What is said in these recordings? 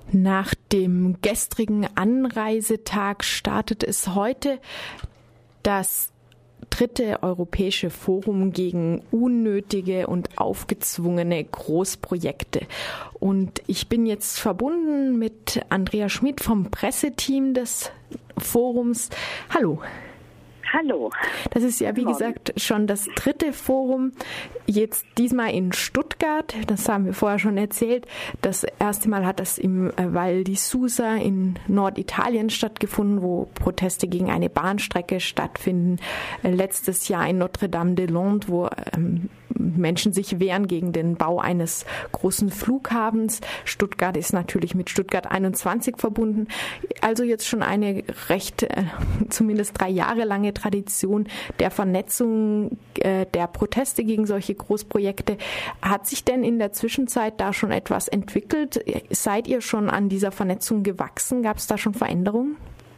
Nach dem gestrigen Anreisetag startet es heute das 3. Europäische Forum gegen unnötige und aufgezwungene Großprojekte. Und ich bin jetzt verbunden mit Andrea Schmid vom Presseteam des Forums. Hallo. Hallo. Das ist ja, wie gesagt, schon das 3. Forum, jetzt diesmal in Stuttgart. Das haben wir vorher schon erzählt. Das erste Mal hat das im Val di Susa in Norditalien stattgefunden, wo Proteste gegen eine Bahnstrecke stattfinden. Letztes Jahr in Notre-Dame-des-Landes, wo Menschen sich wehren gegen den Bau eines großen Flughafens. Stuttgart ist natürlich mit Stuttgart 21 verbunden. Also jetzt schon eine recht, zumindest 3 Jahre lange Tradition der Vernetzung der Proteste gegen solche Großprojekte. Hat sich denn in der Zwischenzeit da schon etwas entwickelt? Seid ihr schon an dieser Vernetzung gewachsen? Gab es da schon Veränderungen?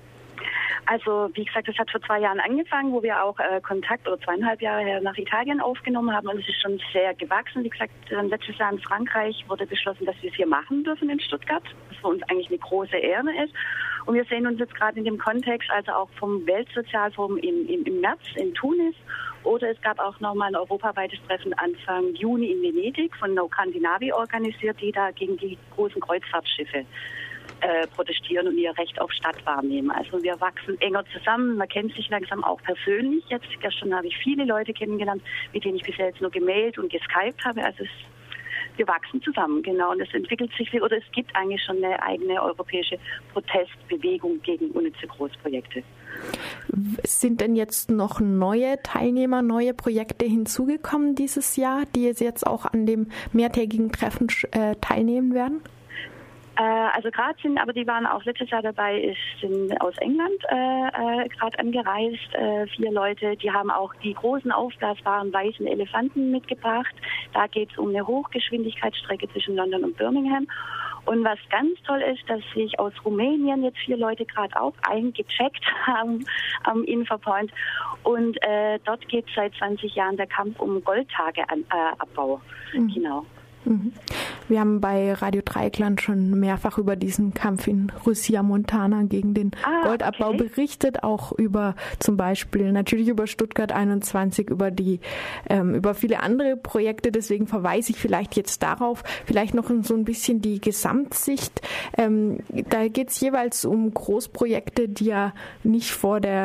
Also wie gesagt, das hat vor 2 Jahren angefangen, wo wir auch Kontakt oder 2,5 Jahre her nach Italien aufgenommen haben, und es ist schon sehr gewachsen. Wie gesagt, letztes Jahr in Frankreich wurde beschlossen, dass wir es hier machen dürfen in Stuttgart, was für uns eigentlich eine große Ehre ist. Und wir sehen uns jetzt gerade in dem Kontext, also auch vom Weltsozialforum im März in Tunis, oder es gab auch nochmal ein europaweites Treffen Anfang Juni in Venedig von No Scandinavi organisiert, die da gegen die großen Kreuzfahrtschiffe protestieren und ihr Recht auf Stadt wahrnehmen. Also wir wachsen enger zusammen, man kennt sich langsam auch persönlich. Jetzt gestern habe ich viele Leute kennengelernt, mit denen ich bisher jetzt nur gemailt und geskypt habe. Also wir wachsen zusammen, genau. Und es entwickelt sich, oder es gibt eigentlich schon eine eigene europäische Protestbewegung gegen unnütze Großprojekte. Sind denn jetzt noch neue Teilnehmer, neue Projekte hinzugekommen dieses Jahr, die jetzt auch an dem mehrtägigen Treffen teilnehmen werden? Also gerade aber die waren auch letztes Jahr dabei, sind aus England gerade angereist, 4 Leute, die haben auch die großen aufblasbaren weißen Elefanten mitgebracht. Da geht es um eine Hochgeschwindigkeitsstrecke zwischen London und Birmingham. Und was ganz toll ist, dass sich aus Rumänien jetzt 4 Leute gerade auch eingecheckt haben am Infopoint. Und dort geht seit 20 Jahren der Kampf um Goldtageabbau. Genau. Wir haben bei Radio Dreieckland schon mehrfach über diesen Kampf in Russia Montana gegen den Goldabbau berichtet, auch über zum Beispiel natürlich über Stuttgart 21, über viele andere Projekte. Deswegen verweise ich vielleicht jetzt darauf, vielleicht noch so ein bisschen die Gesamtsicht. Da geht es jeweils um Großprojekte, die ja nicht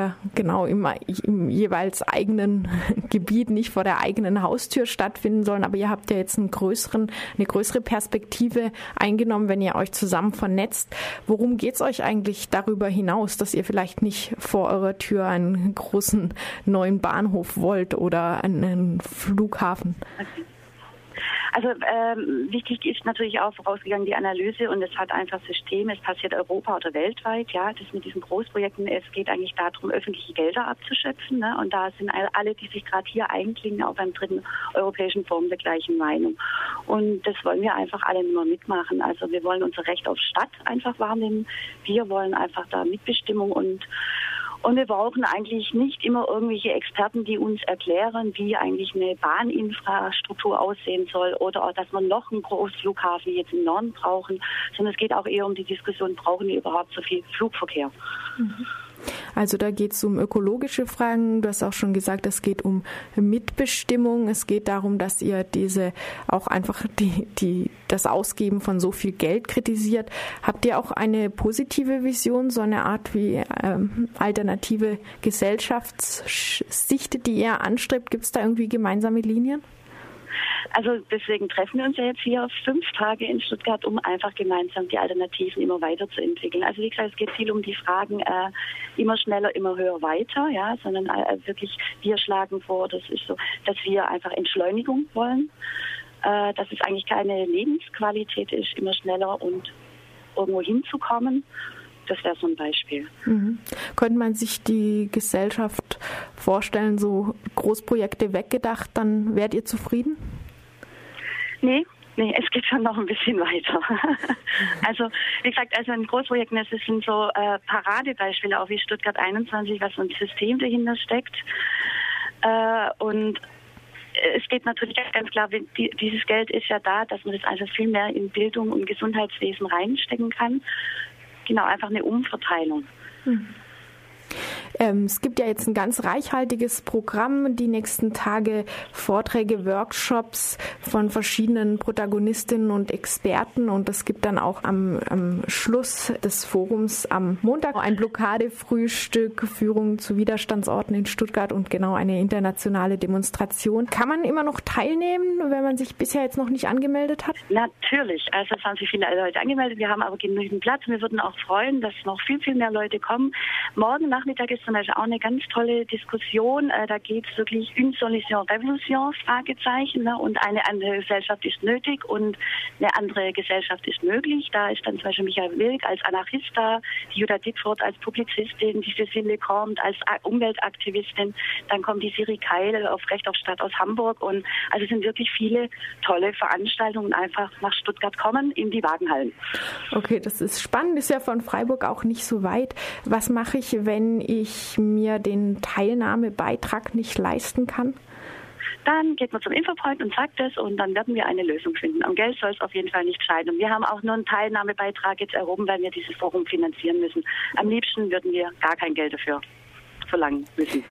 im jeweils eigenen Gebiet, nicht vor der eigenen Haustür stattfinden sollen. Aber ihr habt ja jetzt eine größere Perspektive eingenommen, wenn ihr euch zusammen vernetzt. Worum geht es euch eigentlich darüber hinaus, dass ihr vielleicht nicht vor eurer Tür einen großen neuen Bahnhof wollt oder einen Flughafen? Okay. Also wichtig ist natürlich auch vorausgegangen die Analyse, und es hat einfach Systeme, es passiert europa- oder weltweit, ja, das mit diesen Großprojekten, es geht eigentlich darum, öffentliche Gelder abzuschöpfen, ne? Und da sind alle, die sich gerade hier einklingen, auch beim 3. Europäischen Forum der gleichen Meinung. Und das wollen wir einfach alle immer mitmachen. Also wir wollen unser Recht auf Stadt einfach wahrnehmen, wir wollen einfach da Mitbestimmung, und wir brauchen eigentlich nicht immer irgendwelche Experten, die uns erklären, wie eigentlich eine Bahninfrastruktur aussehen soll, oder auch, dass wir noch einen Großflughafen jetzt im Norden brauchen, sondern es geht auch eher um die Diskussion, brauchen wir überhaupt so viel Flugverkehr? Also da geht es um ökologische Fragen. Du hast auch schon gesagt, es geht um Mitbestimmung. Es geht darum, dass ihr das Ausgeben von so viel Geld kritisiert. Habt ihr auch eine positive Vision, so eine Art wie alternative Gesellschaftssicht, die ihr anstrebt? Gibt es da irgendwie gemeinsame Linien? Also deswegen treffen wir uns ja jetzt hier 5 Tage in Stuttgart, um einfach gemeinsam die Alternativen immer weiterzuentwickeln. Also wie gesagt, es geht viel um die Fragen immer schneller, immer höher, weiter, ja, sondern wirklich wir schlagen vor, das ist so, dass wir einfach Entschleunigung wollen, dass es eigentlich keine Lebensqualität ist, immer schneller und irgendwo hinzukommen. Das wäre so ein Beispiel. Könnte man sich die Gesellschaft vorstellen, so Großprojekte weggedacht, dann wärt ihr zufrieden? Nee, es geht schon noch ein bisschen weiter. Also, wie gesagt, in Großprojekten, das sind so Paradebeispiele, auch wie Stuttgart 21, was so ein System dahinter steckt. Und es geht natürlich ganz klar, dieses Geld ist ja da, dass man das einfach viel mehr in Bildung und Gesundheitswesen reinstecken kann. Genau, einfach eine Umverteilung. Es gibt ja jetzt ein ganz reichhaltiges Programm, die nächsten Tage Vorträge, Workshops von verschiedenen Protagonistinnen und Experten, und es gibt dann auch am Schluss des Forums am Montag ein Blockadefrühstück, Führung zu Widerstandsorten in Stuttgart und genau eine internationale Demonstration. Kann man immer noch teilnehmen, wenn man sich bisher jetzt noch nicht angemeldet hat? Natürlich, also es haben sich viele Leute angemeldet, wir haben aber genügend Platz. Wir würden auch freuen, dass noch viel, viel mehr Leute kommen. Morgen Nachmittag ist zum Beispiel auch eine ganz tolle Diskussion. Da geht es wirklich une solution révolution, Fragezeichen. Ne? Und eine andere Gesellschaft ist nötig und eine andere Gesellschaft ist möglich. Da ist dann zum Beispiel Michael Wilk als Anarchist da, die Jutta Dickfurt als Publizistin, die Cécile Lecomte als Umweltaktivistin. Dann kommt die Siri Keil auf Recht auf Stadt aus Hamburg. Und also es sind wirklich viele tolle Veranstaltungen einfach nach Stuttgart kommen in die Wagenhallen. Okay, das ist spannend. Ist ja von Freiburg auch nicht so weit. Was mache ich, wenn ich mir den Teilnahmebeitrag nicht leisten kann? Dann geht man zum Infopoint und sagt es und dann werden wir eine Lösung finden. Am Geld soll es auf jeden Fall nicht scheitern. Wir haben auch nur einen Teilnahmebeitrag jetzt erhoben, weil wir dieses Forum finanzieren müssen. Am liebsten würden wir gar kein Geld dafür verlangen müssen.